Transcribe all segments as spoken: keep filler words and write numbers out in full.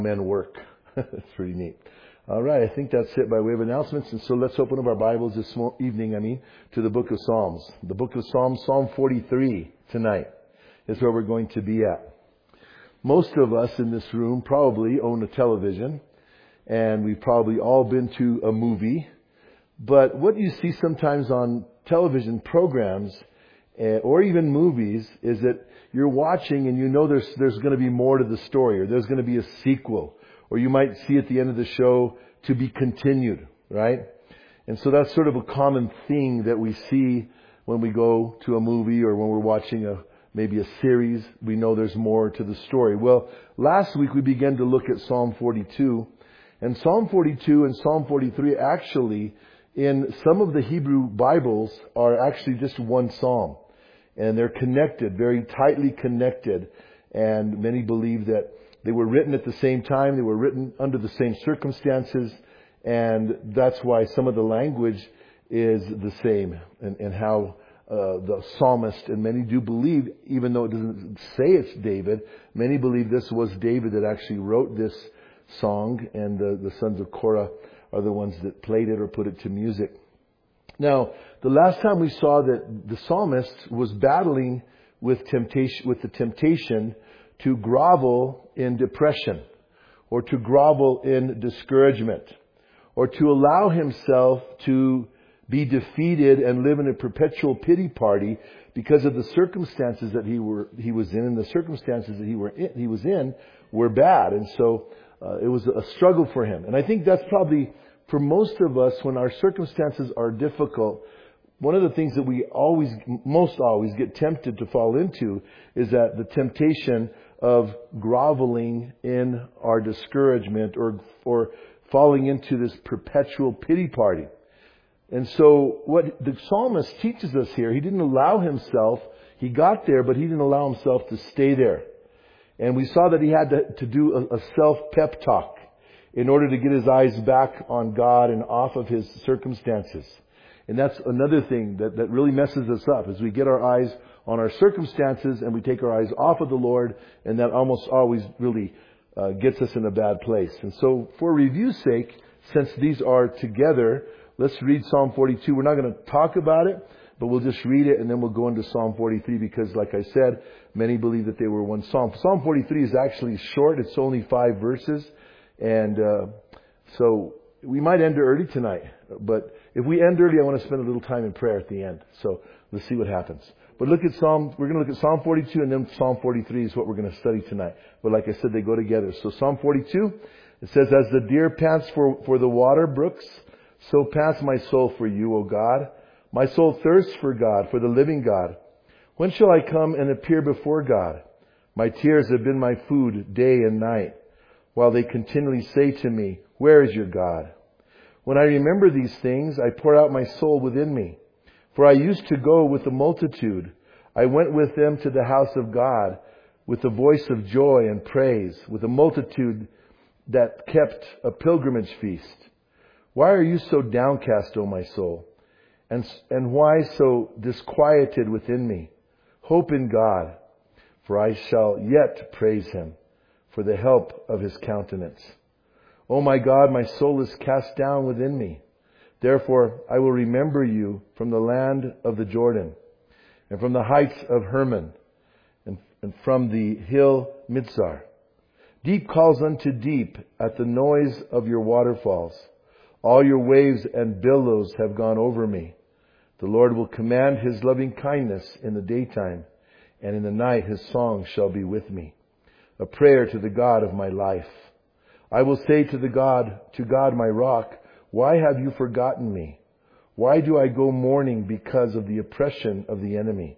Men work. That's pretty neat. All right, I think that's it by way of announcements. And so let's open up our Bibles this evening, I mean, to the book of Psalms. The book of Psalms, Psalm forty-three tonight is where we're going to be at. Most of us in this room probably own a television, and we've probably all been to a movie. But what you see sometimes on television programs uh, or even movies is that you're watching and you know there's there's going to be more to the story, or there's going to be a sequel, or you might see at the end of the show to be continued, right? And so that's sort of a common thing that we see when we go to a movie or when we're watching a maybe a series. We know there's more to the story. Well, last week we began to look at Psalm forty-two, and Psalm forty-two and Psalm forty-three actually in some of the Hebrew Bibles are actually just one psalm. And they're connected, very tightly connected. And many believe that they were written at the same time. They were written under the same circumstances. And that's why some of the language is the same. And, and how uh, the psalmist, and many do believe, even though it doesn't say it's David, many believe this was David that actually wrote this song. And the, the sons of Korah are the ones that played it or put it to music. Now, the last time we saw that the psalmist was battling with temptation, with the temptation to grovel in depression, or to grovel in discouragement, or to allow himself to be defeated and live in a perpetual pity party because of the circumstances that he were he was in, and the circumstances that he were in, he was in were bad, and so uh, it was a struggle for him. And I think that's probably for most of us, when our circumstances are difficult, one of the things that we always, most always get tempted to fall into is that the temptation of groveling in our discouragement, or, or falling into this perpetual pity party. And so what the psalmist teaches us here, he didn't allow himself, he got there, but he didn't allow himself to stay there. And we saw that he had to, to do a, a self-pep talk in order to get his eyes back on God and off of his circumstances. And that's another thing that, that really messes us up, is we get our eyes on our circumstances and we take our eyes off of the Lord, and that almost always really uh, gets us in a bad place. And so for review's sake, since these are together, let's read Psalm forty-two. We're not going to talk about it, but we'll just read it and then we'll go into Psalm forty-three, because like I said, many believe that they were one psalm. Psalm forty-three is actually short. It's only five verses. And uh, so we might end early tonight. But if we end early, I want to spend a little time in prayer at the end. So let's see what happens. But look at Psalm, we're going to look at Psalm forty-two, and then Psalm forty-three is what we're going to study tonight. But like I said, they go together. So Psalm forty-two, it says, "As the deer pants for, for the water brooks, so pants my soul for you, O God. My soul thirsts for God, for the living God. When shall I come and appear before God? My tears have been my food day and night, while they continually say to me, where is your God? When I remember these things, I pour out my soul within me. For I used to go with the multitude. I went with them to the house of God, with the voice of joy and praise, with a multitude that kept a pilgrimage feast. Why are you so downcast, O my soul? And, and why so disquieted within me? Hope in God, for I shall yet praise Him for the help of His countenance. O my God, my soul is cast down within me. Therefore I will remember you from the land of the Jordan, and from the heights of Hermon, and, and from the hill Mizar. Deep calls unto deep at the noise of your waterfalls. All your waves and billows have gone over me. The Lord will command His loving kindness in the daytime, and in the night His song shall be with me. A prayer to the God of my life. I will say to the God, to God my rock, why have you forgotten me? Why do I go mourning because of the oppression of the enemy?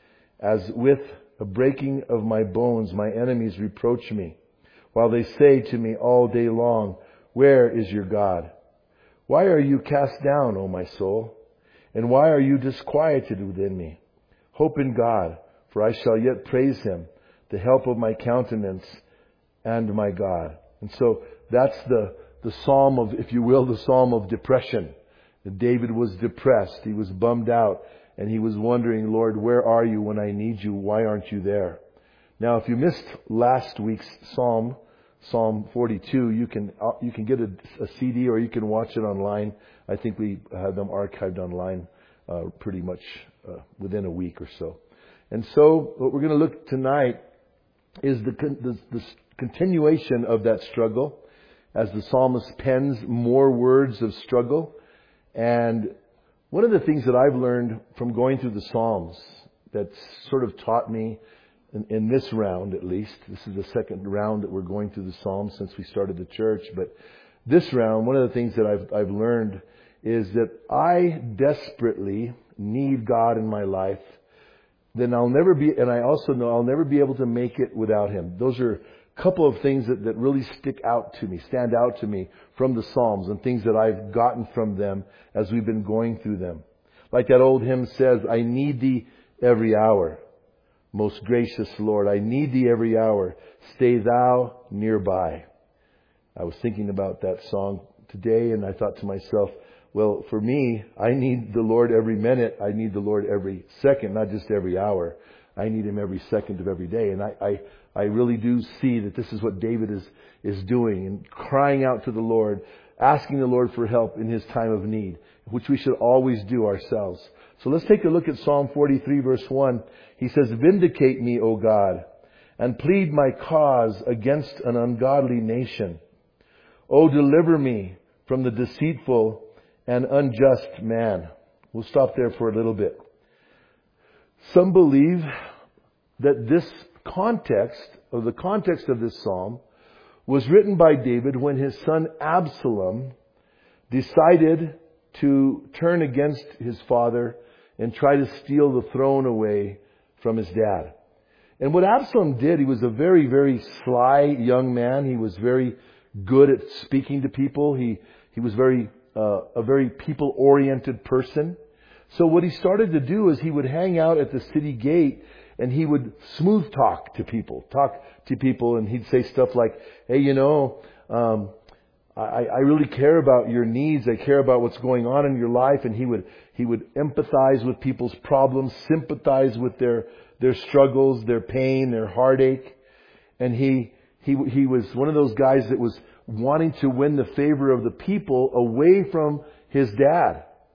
As with a breaking of my bones, my enemies reproach me, while they say to me all day long, where is your God? Why are you cast down, O my soul? And why are you disquieted within me? Hope in God, for I shall yet praise Him, the help of my countenance and my God. And so that's the, the psalm of, if you will, the psalm of depression. David was depressed. He was bummed out. And he was wondering, Lord, where are you when I need you? Why aren't you there? Now, if you missed last week's psalm, Psalm forty-two. You can uh, you can get a, a C D or you can watch it online. I think we have them archived online uh, pretty much uh, within a week or so. And so what we're going to look tonight is the, the, the continuation of that struggle as the psalmist pens more words of struggle. And one of the things that I've learned from going through the Psalms that's sort of taught me in, in this round at least, this is the second round that we're going through the Psalms since we started the church, but this round, one of the things that I've, I've learned is that I desperately need God in my life. Then I'll never be, and I also know I'll never be able to make it without Him. Those are a couple of things that, that really stick out to me, stand out to me from the Psalms and things that I've gotten from them as we've been going through them. Like that old hymn says, I need Thee every hour. Most gracious Lord, I need Thee every hour. Stay Thou nearby. I was thinking about that song today and I thought to myself, well, for me, I need the Lord every minute. I need the Lord every second, not just every hour. I need Him every second of every day. And I, I, I really do see that this is what David is, is doing and crying out to the Lord, asking the Lord for help in his time of need, which we should always do ourselves. So let's take a look at Psalm forty-three verse one. He says, Vindicate me, O God, and plead my cause against an ungodly nation. O deliver me from the deceitful and unjust man. We'll stop there for a little bit. Some believe that this context, or the context of this psalm, was written by David when his son Absalom decided to turn against his father and try to steal the throne away from his dad. And what Absalom did, he was a very, very sly young man. He was very good at speaking to people. He, he was very Uh, a very people-oriented person. So what he started to do is he would hang out at the city gate and he would smooth talk to people, talk to people, and he'd say stuff like, hey, you know, um, I, I really care about your needs. I care about what's going on in your life. And he would he would empathize with people's problems, sympathize with their their struggles, their pain, their heartache. And he he he was one of those guys that was wanting to win the favor of the people away from his dad.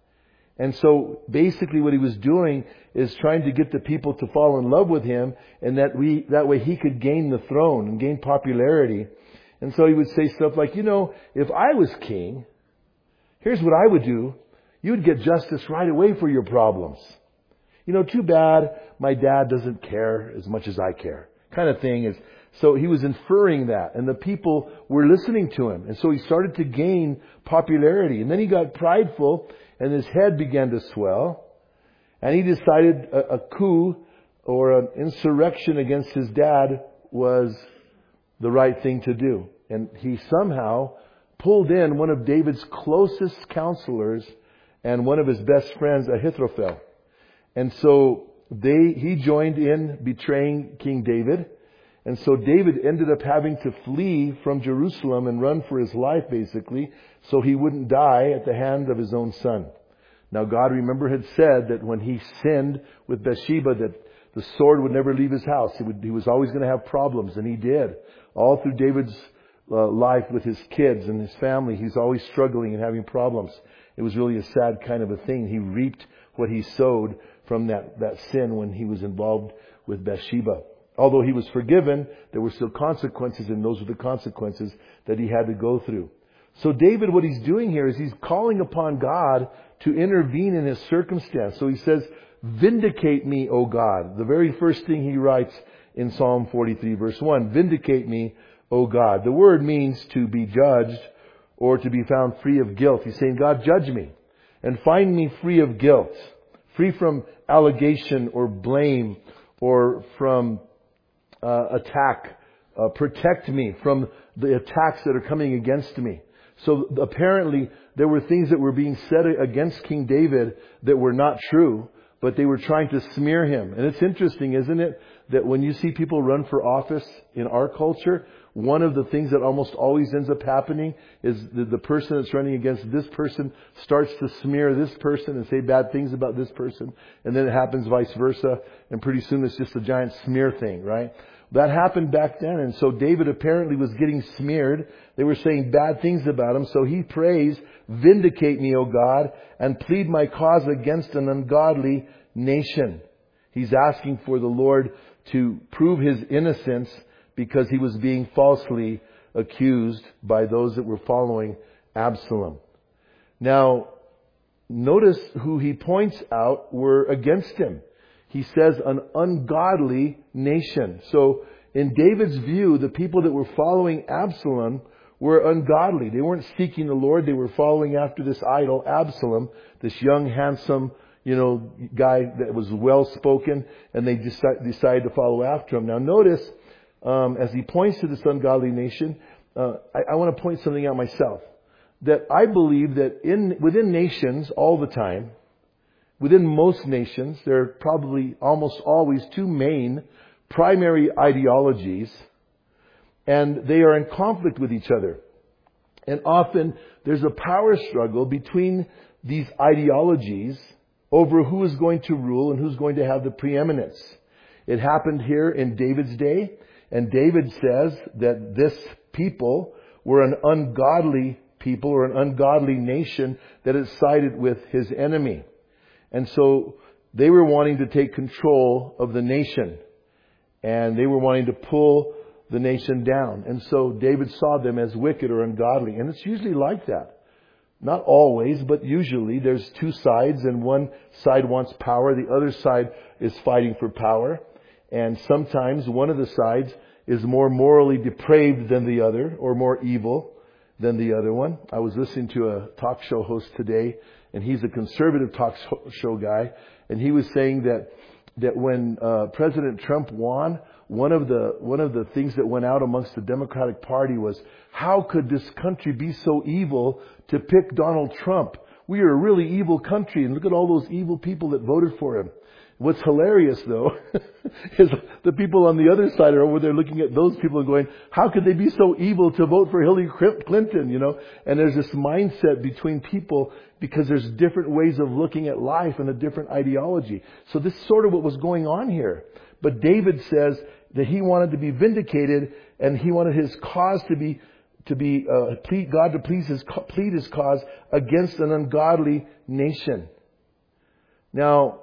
And so basically what he was doing is trying to get the people to fall in love with him, and that we that way he could gain the throne and gain popularity. And so he would say stuff like, you know, if I was king, here's what I would do. You would get justice right away for your problems. You know, too bad my dad doesn't care as much as I care. Kind of thing is. So he was inferring that, and the people were listening to him. And so he started to gain popularity. And then he got prideful, and his head began to swell. And he decided a, a coup or an insurrection against his dad was the right thing to do. And he somehow pulled in one of David's closest counselors and one of his best friends, Ahithophel. And so they he joined in betraying King David. And so David ended up having to flee from Jerusalem and run for his life, basically, so he wouldn't die at the hand of his own son. Now, God, remember, had said that when he sinned with Bathsheba, that the sword would never leave his house. He, would, he was always going to have problems, and he did. All through David's uh, life with his kids and his family, he's always struggling and having problems. It was really a sad kind of a thing. He reaped what he sowed from that, that sin when he was involved with Bathsheba. Although he was forgiven, there were still consequences, and those were the consequences that he had to go through. So David, what he's doing here is he's calling upon God to intervene in his circumstance. So he says, Vindicate me, O God. The very first thing he writes in Psalm forty-three, verse one. Vindicate me, O God. The word means to be judged or to be found free of guilt. He's saying, God, judge me and find me free of guilt, free from allegation or blame or from uh, attack. Uh, protect me from the attacks that are coming against me. So apparently there were things that were being said against King David that were not true, but they were trying to smear him. And it's interesting, isn't it, that when you see people run for office in our culture, one of the things that almost always ends up happening is the, the person that's running against this person starts to smear this person and say bad things about this person. And then it happens vice versa. And pretty soon it's just a giant smear thing, right? that happened back then. And so David apparently was getting smeared. They were saying bad things about him. So he prays, vindicate me, O God, and plead my cause against an ungodly nation. He's asking for the Lord to prove his innocence because he was being falsely accused by those that were following Absalom. Now, notice who he points out were against him. He says an ungodly nation. So in David's view, the people that were following Absalom were ungodly. They weren't seeking the Lord. They were following after this idol, Absalom, this young, handsome, you know, guy that was well spoken, and they decide, decided to follow after him. Now notice, um, as he points to this ungodly nation, uh, I, I want to point something out myself. That I believe that in within nations all the time, within most nations, there are probably almost always two main primary ideologies, and they are in conflict with each other. And often there's a power struggle between these ideologies over who is going to rule and who's going to have the preeminence. It happened here in David's day, and David says that this people were an ungodly people or an ungodly nation that had sided with his enemy. And so they were wanting to take control of the nation. And they were wanting to pull the nation down. And so David saw them as wicked or ungodly. And it's usually like that. Not always, but usually there's two sides, and one side wants power. The other side is fighting for power. And sometimes one of the sides is more morally depraved than the other, or more evil than the other one. I was listening to a talk show host today, and he's a conservative talk show guy, and he was saying that that when uh, President Trump won, one of the one of the things that went out amongst the Democratic Party was, how could this country be so evil to pick Donald Trump? We are a really evil country, and look at all those evil people that voted for him. What's hilarious, though, is the people on the other side are over there looking at those people and going, how could they be so evil to vote for Hillary Clinton, you know? And there's this mindset between people because there's different ways of looking at life and a different ideology. So this is sort of what was going on here. But David says that he wanted to be vindicated, and he wanted his cause to be, to be, uh, plead, God to please his, plead his cause against an ungodly nation. Now,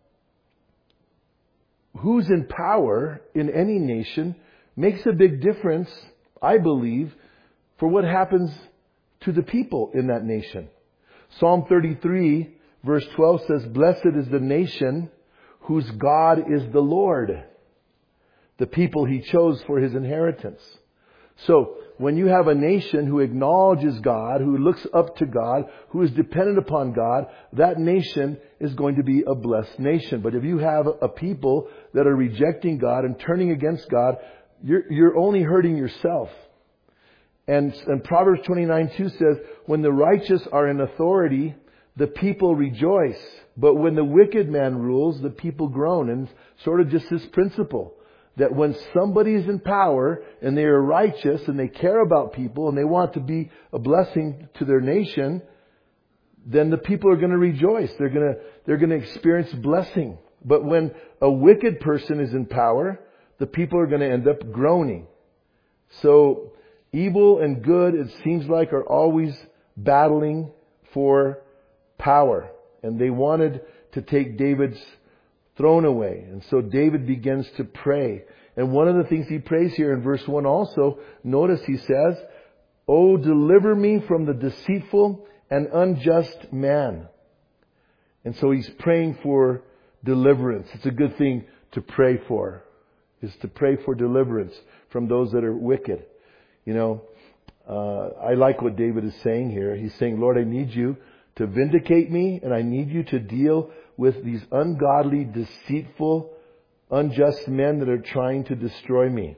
who's in power in any nation makes a big difference, I believe, for what happens to the people in that nation. Psalm thirty-three verse twelve says, "Blessed is the nation whose God is the Lord, the people He chose for His inheritance." So, when you have a nation who acknowledges God, who looks up to God, who is dependent upon God, that nation is going to be a blessed nation. But if you have a people that are rejecting God and turning against God, you're, you're only hurting yourself. And, and Proverbs twenty-nine two says, "When the righteous are in authority, the people rejoice. But when the wicked man rules, the people groan." And sort of just this principle, that when somebody is in power and they are righteous and they care about people and they want to be a blessing to their nation, then the people are going to rejoice. They're going to, they're going to experience blessing. But when a wicked person is in power, the people are going to end up groaning. So evil and good, it seems like, are always battling for power. And they wanted to take David's thrown away. And so David begins to pray. And one of the things he prays here in verse one also, notice he says, "Oh, deliver me from the deceitful and unjust man." And so he's praying for deliverance. It's a good thing to pray for, is to pray for deliverance from those that are wicked. You know, uh, I like what David is saying here. He's saying, "Lord, I need you to vindicate me, and I need you to deal with these ungodly, deceitful, unjust men that are trying to destroy me,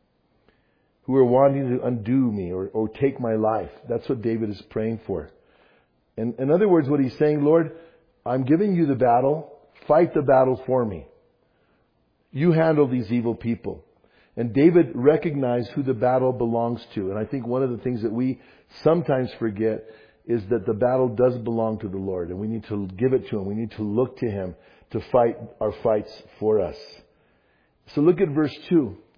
who are wanting to undo me or, or take my life." That's what David is praying for. And in other words, what he's saying, "Lord, I'm giving you the battle. Fight the battle for me. You handle these evil people." And David recognized who the battle belongs to. And I think one of the things that we sometimes forget is that the battle does belong to the Lord, and we need to give it to Him. We need to look to Him to fight our fights for us. So look at verse two.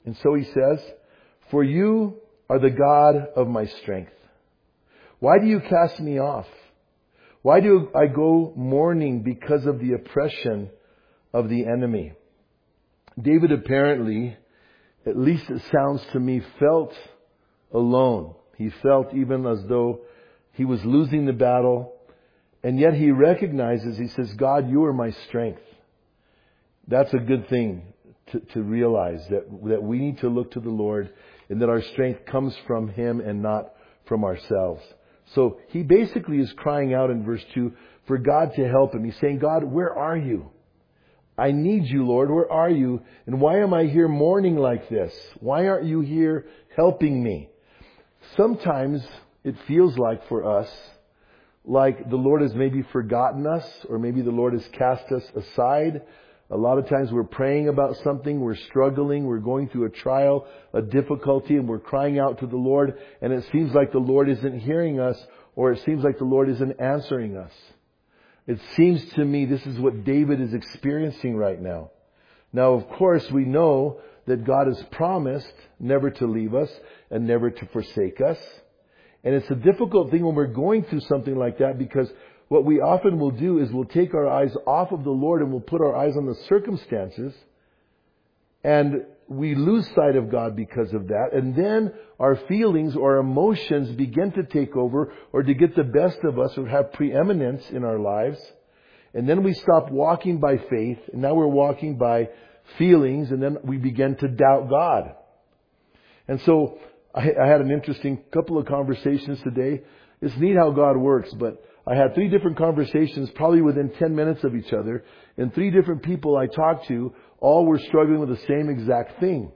And so he says, "For you are the God of my strength. Why do you cast me off? Why do I go mourning because of the oppression of the enemy?" David apparently, at least it sounds to me, felt alone. He felt even as though he was losing the battle. And yet he recognizes, he says, "God, you are my strength." That's a good thing to, to realize, that, that we need to look to the Lord and that our strength comes from Him and not from ourselves. So he basically is crying out in verse two for God to help him. He's saying, "God, where are you? I need you, Lord. Where are you? And why am I here mourning like this? Why aren't you here helping me?" Sometimes it feels like for us, like the Lord has maybe forgotten us, or maybe the Lord has cast us aside. A lot of times we're praying about something, we're struggling, we're going through a trial, a difficulty, and we're crying out to the Lord, and it seems like the Lord isn't hearing us, or it seems like the Lord isn't answering us. It seems to me this is what David is experiencing right now. Now, of course, we know that God has promised never to leave us and never to forsake us. And it's a difficult thing when we're going through something like that, because what we often will do is we'll take our eyes off of the Lord and we'll put our eyes on the circumstances, and we lose sight of God because of that. And then our feelings or emotions begin to take over, or to get the best of us, or have preeminence in our lives. And then we stop walking by faith, and now we're walking by feelings, and then we begin to doubt God. And so I, I had an interesting couple of conversations today. It's neat how God works, but I had three different conversations, probably within ten minutes of each other, and three different people I talked to, all were struggling with the same exact thing.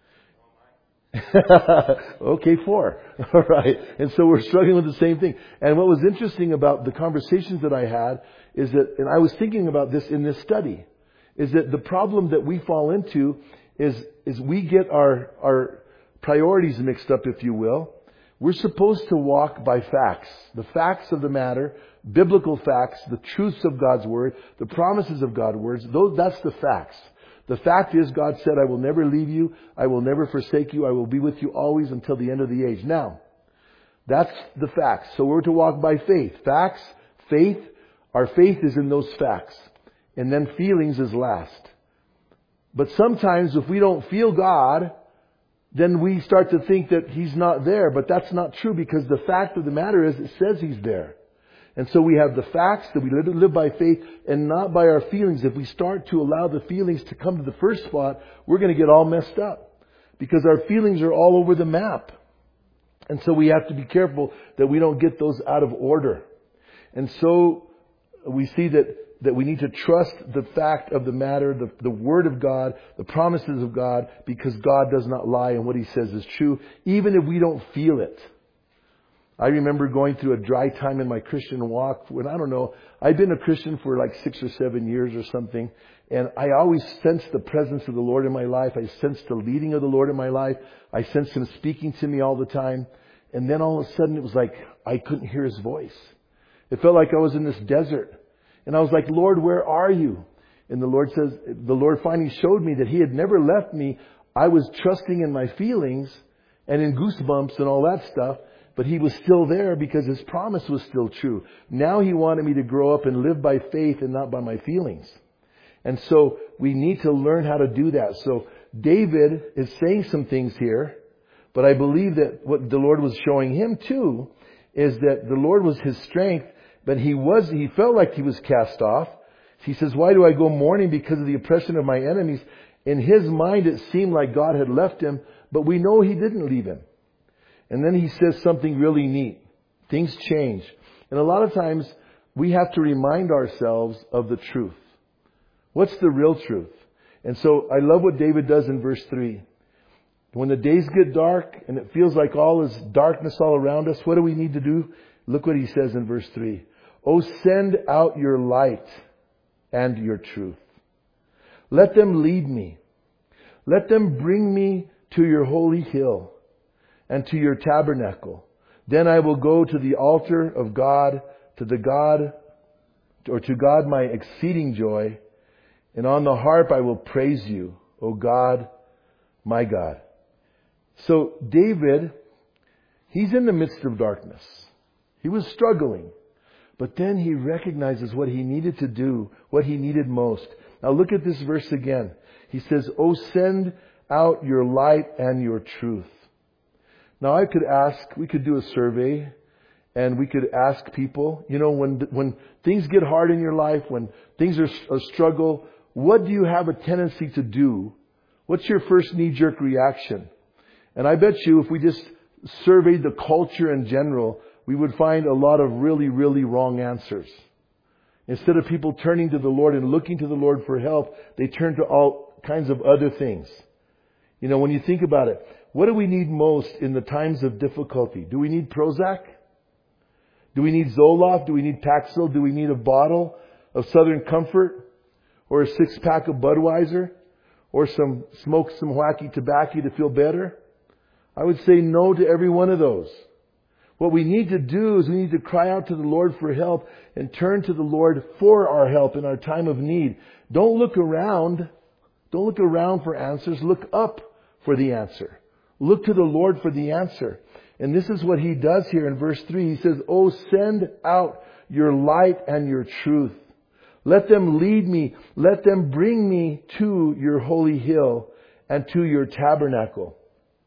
Okay, four. All right. And so we're struggling with the same thing. And what was interesting about the conversations that I had is that, and I was thinking about this in this study, is that the problem that we fall into is, is we get our, our priorities mixed up, if you will. We're supposed to walk by facts, the facts of the matter, biblical facts, the truths of God's Word, the promises of God's words. Those, that's the facts. The fact is, God said, "I will never leave you. I will never forsake you. I will be with you always until the end of the age." Now, that's the facts. So we're to walk by faith. Facts, faith, our faith is in those facts. And then feelings is last. But sometimes if we don't feel God, then we start to think that He's not there. But that's not true, because the fact of the matter is, it says He's there. And so we have the facts that we live by faith and not by our feelings. If we start to allow the feelings to come to the first spot, we're going to get all messed up, because our feelings are all over the map. And so we have to be careful that we don't get those out of order. And so we see that, that we need to trust the fact of the matter, the, the Word of God, the promises of God, because God does not lie, and what He says is true, even if we don't feel it. I remember going through a dry time in my Christian walk when, I don't know, I'd been a Christian for like six or seven years or something. And I always sensed the presence of the Lord in my life. I sensed the leading of the Lord in my life. I sensed Him speaking to me all the time. And then all of a sudden it was like I couldn't hear His voice. It felt like I was in this desert. And I was like, "Lord, where are you?" And the Lord says, the Lord finally showed me that He had never left me. I was trusting in my feelings and in goosebumps and all that stuff. But He was still there because His promise was still true. Now He wanted me to grow up and live by faith and not by my feelings. And so we need to learn how to do that. So David is saying some things here, but I believe that what the Lord was showing him too is that the Lord was his strength, but he was, he felt like he was cast off. He says, "Why do I go mourning because of the oppression of my enemies?" In his mind, it seemed like God had left him, but we know He didn't leave him. And then he says something really neat. Things change. And a lot of times we have to remind ourselves of the truth. What's the real truth? And so I love what David does in verse three. When the days get dark and it feels like all is darkness all around us, what do we need to do? Look what he says in verse three. "Oh, send out your light and your truth. Let them lead me. Let them bring me to your holy hill and to your tabernacle. Then I will go to the altar of God, to the God, or to God my exceeding joy. And on the harp I will praise you, O God, my God." So David, he's in the midst of darkness. He was struggling. But then he recognizes what he needed to do, what he needed most. Now look at this verse again. He says, "Oh, send out your light and your truth." Now I could ask, we could do a survey, and we could ask people, you know, when when things get hard in your life, when things are a struggle, what do you have a tendency to do? What's your first knee-jerk reaction? And I bet you if we just surveyed the culture in general, we would find a lot of really, really wrong answers. Instead of people turning to the Lord and looking to the Lord for help, they turn to all kinds of other things. You know, when you think about it, what do we need most in the times of difficulty? Do we need Prozac? Do we need Zoloft? Do we need Paxil? Do we need a bottle of Southern Comfort? Or a six-pack of Budweiser? Or some smoke some wacky tobacco to feel better? I would say no to every one of those. What we need to do is we need to cry out to the Lord for help and turn to the Lord for our help in our time of need. Don't look around. Don't look around for answers. Look up for the answer. Look to the Lord for the answer. And this is what He does here in verse three. He says, "Oh, send out your light and your truth. Let them lead me. Let them bring me to your holy hill and to your tabernacle."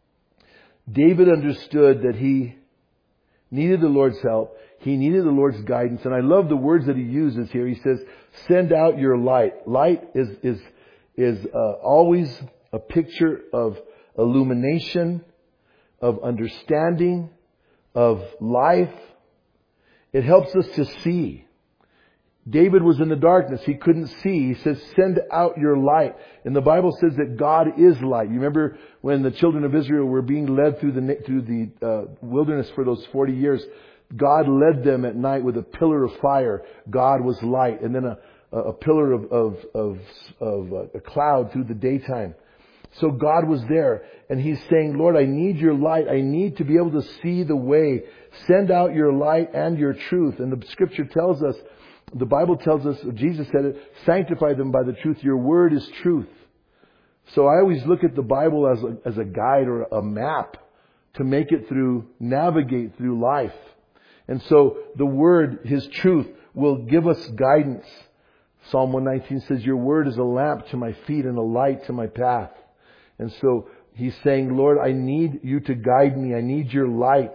David understood that he needed the Lord's help. He needed the Lord's guidance. And I love the words that he uses here. He says, "Send out your light." Light is, is, is uh, always a picture of illumination, of understanding, of life. It helps us to see. David was in the darkness. He couldn't see. He says, "Send out your light." And the Bible says that God is light. You remember when the children of Israel were being led through the through the uh, wilderness for those forty years? God led them at night with a pillar of fire. God was light. And then a, a pillar of, of, of, of a cloud through the daytime. So God was there. And He's saying, "Lord, I need your light. I need to be able to see the way. Send out your light and your truth." And the Scripture tells us, the Bible tells us, Jesus said it, "Sanctify them by the truth. Your word is truth." So I always look at the Bible as a, as a guide or a map to make it through, navigate through life. And so the word, His truth, will give us guidance. Psalm one nineteen says, "Your word is a lamp to my feet and a light to my path." And so He's saying, "Lord, I need you to guide me. I need your light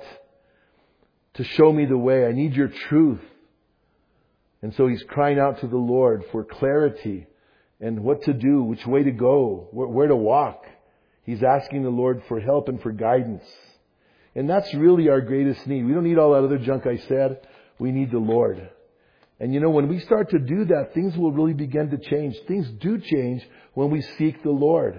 to show me the way. I need your truth." And so he's crying out to the Lord for clarity and what to do, which way to go, where, where to walk. He's asking the Lord for help and for guidance. And that's really our greatest need. We don't need all that other junk I said. We need the Lord. And you know, when we start to do that, things will really begin to change. Things do change when we seek the Lord.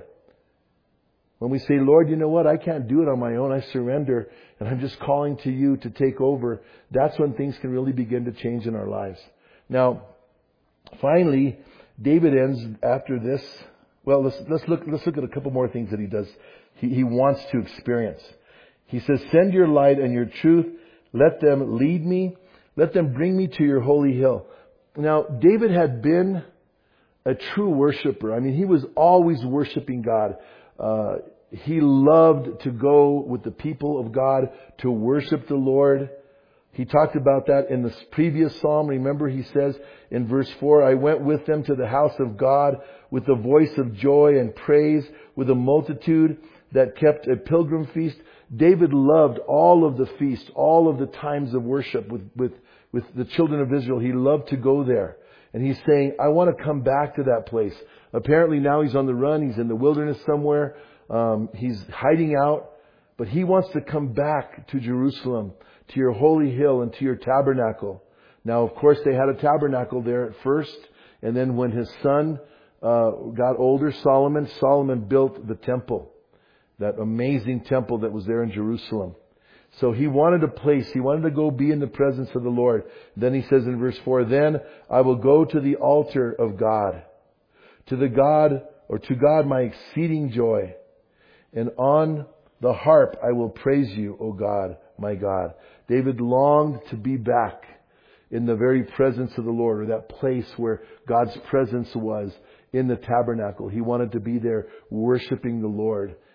When we say, "Lord, you know what? I can't do it on my own. I surrender. And I'm just calling to you to take over." That's when things can really begin to change in our lives. Now, finally, David ends after this. Well, let's, let's look, let's look at a couple more things that he does. He, he wants to experience. He says, "Send your light and your truth. Let them lead me. Let them bring me to your holy hill." Now, David had been a true worshiper. I mean, he was always worshiping God. Uh, he loved to go with the people of God to worship the Lord. He talked about that in the previous psalm. Remember, he says in verse four, "I went with them to the house of God with the voice of joy and praise, with a multitude that kept a pilgrim feast." David loved all of the feasts, all of the times of worship with, with, with the children of Israel. He loved to go there. And he's saying, "I want to come back to that place." Apparently now he's on the run. He's in the wilderness somewhere. Um, he's hiding out. But he wants to come back to Jerusalem, to your holy hill and to your tabernacle. Now, of course, they had a tabernacle there at first. And then when his son uh, got older, Solomon, Solomon built the temple. That amazing temple that was there in Jerusalem. So he wanted a place. He wanted to go be in the presence of the Lord. Then he says in verse four, "Then I will go to the altar of God, to the God, or to God my exceeding joy. And on the harp I will praise you, O God, my God." David longed to be back in the very presence of the Lord, or that place where God's presence was in the tabernacle. He wanted to be there worshiping the Lord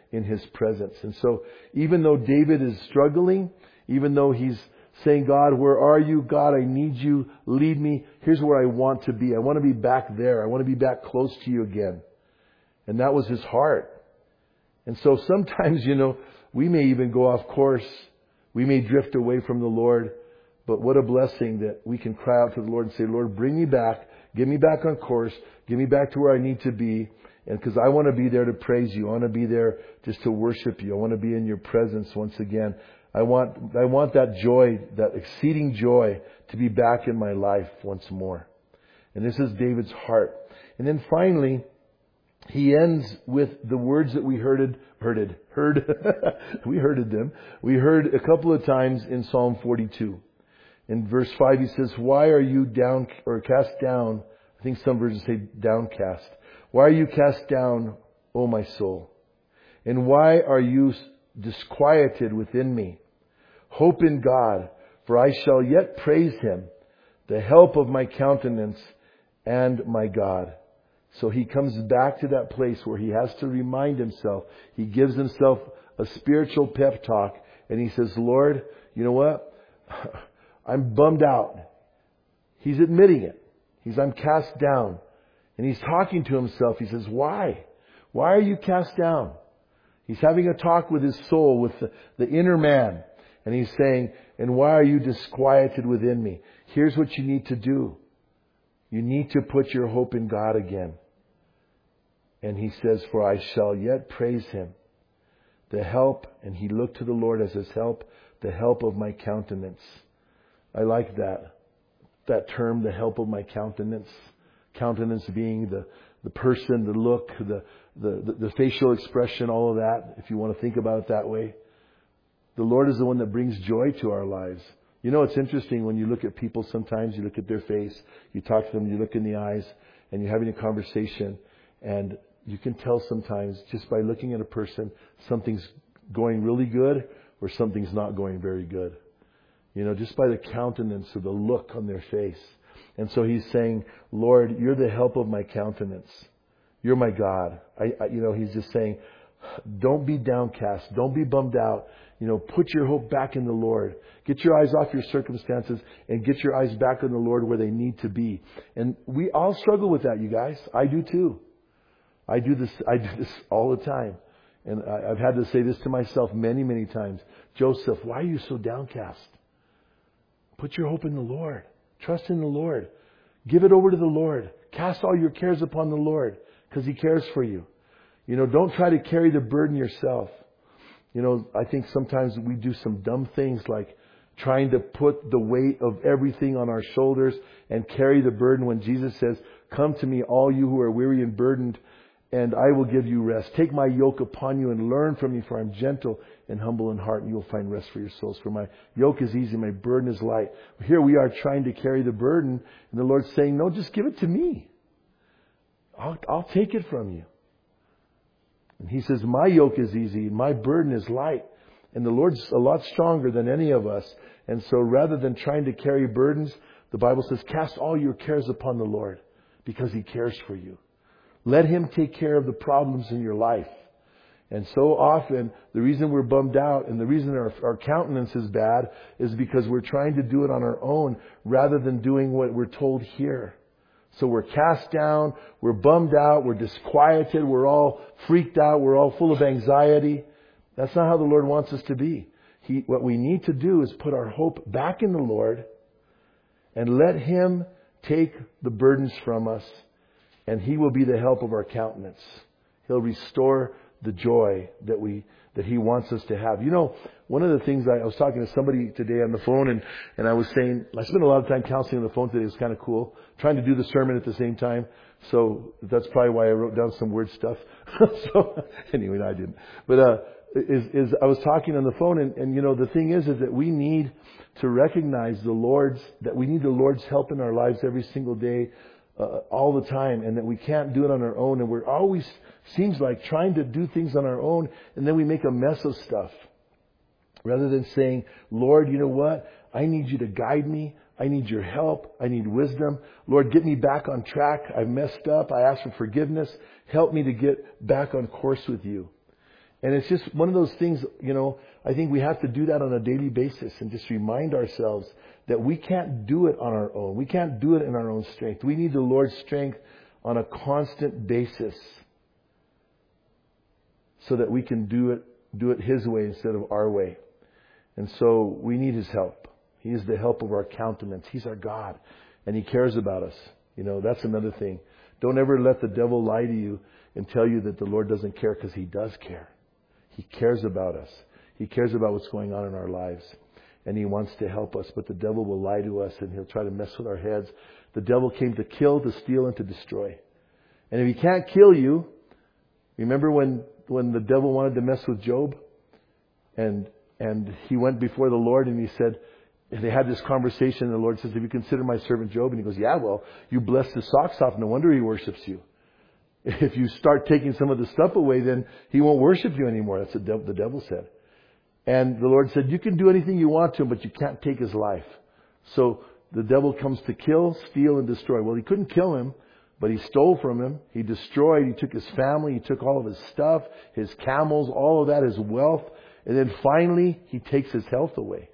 in His presence. And so even though David is struggling, even though he's saying, God, where are you? God, I need you. Lead me. Here's where I want to be. I want to be back there. I want to be back close to you again. And that was his heart. And so sometimes, you know, we may even go off course. We may drift away from the Lord. But what a blessing that we can cry out to the Lord and say, Lord, bring me back. Get me back on course. Get me back to where I need to be. And because I want to be there to praise you. I want to be there just to worship you. I want to be in your presence once again. I want, I want that joy, that exceeding joy to be back in my life once more. And this is David's heart. And then finally, he ends with the words that we heard, heard, heard, we heard them. We heard a couple of times in Psalm forty-two. In verse five, he says, why are you down or cast down? I think some versions say downcast. Why are you cast down, O my soul? And why are you disquieted within me? Hope in God, for I shall yet praise Him, the help of my countenance and my God. So he comes back to that place where he has to remind himself. He gives himself a spiritual pep talk and he says, Lord, you know what? I'm bummed out. He's admitting it. He's, I'm cast down. And he's talking to himself. He says, why? Why are you cast down? He's having a talk with his soul, with the, the inner man. And he's saying, and why are you disquieted within me? Here's what you need to do. You need to put your hope in God again. And he says, for I shall yet praise Him. The help, and he looked to the Lord as his help, the help of my countenance. I like that. That term, the help of my countenance. Countenance being the, the person, the look, the, the, the, the facial expression, all of that, if you want to think about it that way. The Lord is the one that brings joy to our lives. You know, it's interesting when you look at people sometimes, you look at their face, you talk to them, you look in the eyes, and you're having a conversation, and you can tell sometimes just by looking at a person, something's going really good or something's not going very good. You know, just by the countenance or the look on their face. And so he's saying, Lord, you're the help of my countenance. You're my God. I, I, you know, he's just saying, don't be downcast. Don't be bummed out. You know, put your hope back in the Lord. Get your eyes off your circumstances and get your eyes back on the Lord where they need to be. And we all struggle with that, you guys. I do too. I do this, I do this all the time. And I, I've had to say this to myself many, many times. Joseph, why are you so downcast? Put your hope in the Lord. Trust in the Lord. Give it over to the Lord. Cast all your cares upon the Lord because He cares for you. You know, don't try to carry the burden yourself. You know, I think sometimes we do some dumb things like trying to put the weight of everything on our shoulders and carry the burden when Jesus says, come to me, all you who are weary and burdened, and I will give you rest. Take my yoke upon you and learn from me, for I'm gentle and humble in heart, and you will find rest for your souls. For my yoke is easy, my burden is light. Here we are trying to carry the burden, and the Lord's saying, no, just give it to me. I'll, I'll take it from you. And He says, my yoke is easy and my burden is light. And the Lord's a lot stronger than any of us. And so rather than trying to carry burdens, the Bible says, cast all your cares upon the Lord because He cares for you. Let Him take care of the problems in your life. And so often, the reason we're bummed out and the reason our, our countenance is bad is because we're trying to do it on our own rather than doing what we're told here. So we're cast down, we're bummed out, we're disquieted, we're all freaked out, we're all full of anxiety. That's not how the Lord wants us to be. He, what we need to do is put our hope back in the Lord and let Him take the burdens from us, and He will be the help of our countenance. He'll restore the joy that we that He wants us to have. You know, one of the things I, I was talking to somebody today on the phone, and, and I was saying, I spent a lot of time counseling on the phone today. It was kind of cool. Trying to do the sermon at the same time. So that's probably why I wrote down some weird stuff. So anyway, no, I didn't. But uh, is, is I was talking on the phone, and, and you know, the thing is, is that we need to recognize the Lord's, that we need the Lord's help in our lives every single day. Uh, all the time, and that we can't do it on our own, and we're always, seems like, trying to do things on our own, and then we make a mess of stuff. Rather than saying, Lord, you know what? I need you to guide me. I need your help. I need wisdom. Lord, get me back on track. I've messed up. I ask for forgiveness. Help me to get back on course with you. And it's just one of those things, you know, I think we have to do that on a daily basis and just remind ourselves that we can't do it on our own. We can't do it in our own strength. We need the Lord's strength on a constant basis so that we can do it, do it His way instead of our way. And so we need His help. He is the help of our countenance. He's our God. And He cares about us. You know, that's another thing. Don't ever let the devil lie to you and tell you that the Lord doesn't care, because He does care. He cares about us. He cares about what's going on in our lives. And He wants to help us. But the devil will lie to us and he'll try to mess with our heads. The devil came to kill, to steal, and to destroy. And if he can't kill you, remember when, when the devil wanted to mess with Job? And and he went before the Lord and he said, and they had this conversation, and the Lord says, have you considered my servant Job? And he goes, yeah, well, you blessed his socks off. No wonder he worships you. If you start taking some of the stuff away, then he won't worship you anymore. That's what the devil, the devil said. And the Lord said, you can do anything you want to him, but you can't take his life. So the devil comes to kill, steal, and destroy. Well, he couldn't kill him, but he stole from him. He destroyed. He took his family. He took all of his stuff, his camels, all of that, his wealth. And then finally, he takes his health away.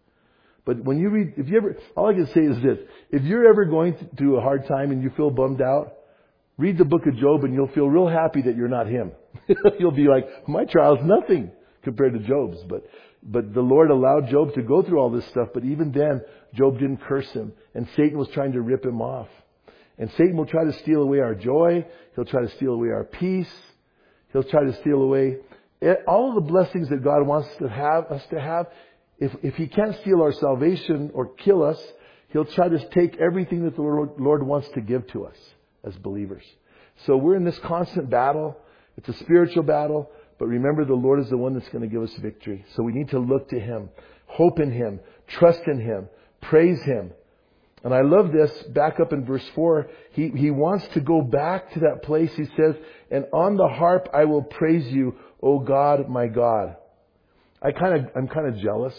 But when you read, if you ever, all I can say is this. If you're ever going through a hard time and you feel bummed out, read the book of Job and you'll feel real happy that you're not him. You'll be like, my trial's nothing compared to Job's. But, but the Lord allowed Job to go through all this stuff. But even then, Job didn't curse him. And Satan was trying to rip him off. And Satan will try to steal away our joy. He'll try to steal away our peace. He'll try to steal away all of the blessings that God wants to have us to have. If, if he can't steal our salvation or kill us, he'll try to take everything that the Lord, Lord wants to give to us as believers. So we're in this constant battle. It's a spiritual battle. But remember, the Lord is the one that's going to give us victory. So we need to look to Him, hope in Him, trust in Him, praise Him. And I love this. Back up in verse four, he, he wants to go back to that place. He says, and on the harp I will praise you, O God, my God. I kind of, I'm kind of jealous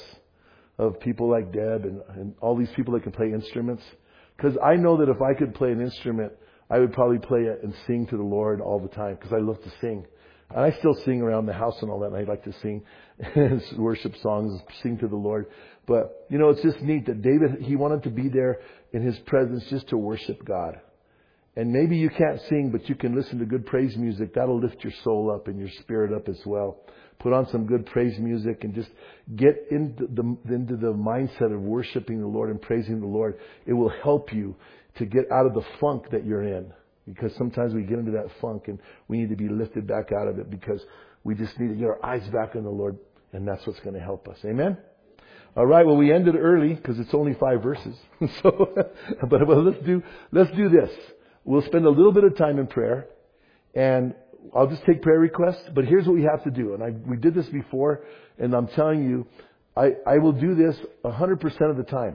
of people like Deb and, and all these people that can play instruments. Because I know that if I could play an instrument, I would probably play it and sing to the Lord all the time, because I love to sing. And I still sing around the house and all that, and I like to sing worship songs, sing to the Lord. But, you know, it's just neat that David, he wanted to be there in His presence just to worship God. And maybe you can't sing, but you can listen to good praise music. That'll lift your soul up and your spirit up as well. Put on some good praise music and just get into the, into the mindset of worshiping the Lord and praising the Lord. It will help you to get out of the funk that you're in. Because sometimes we get into that funk and we need to be lifted back out of it, because we just need to get our eyes back on the Lord, and that's what's going to help us. Amen? All right. Well, we ended early because it's only five verses. so, but well, let's do let's do this. We'll spend a little bit of time in prayer, and I'll just take prayer requests. But here's what we have to do, and I we did this before, and I'm telling you, I I will do this one hundred percent of the time.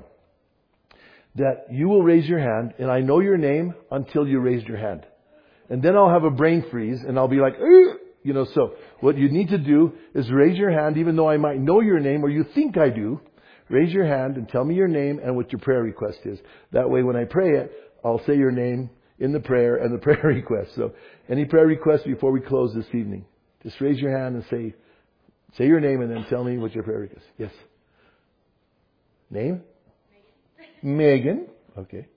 That you will raise your hand, and I know your name until you raised your hand. And then I'll have a brain freeze, and I'll be like, Ugh! You know, so what you need to do is raise your hand, even though I might know your name, or you think I do. Raise your hand and tell me your name and what your prayer request is. That way, when I pray it, I'll say your name in the prayer and the prayer request. So any prayer requests before we close this evening, just raise your hand and say, say your name and then tell me what your prayer request is. Yes. Name? Megan. Okay.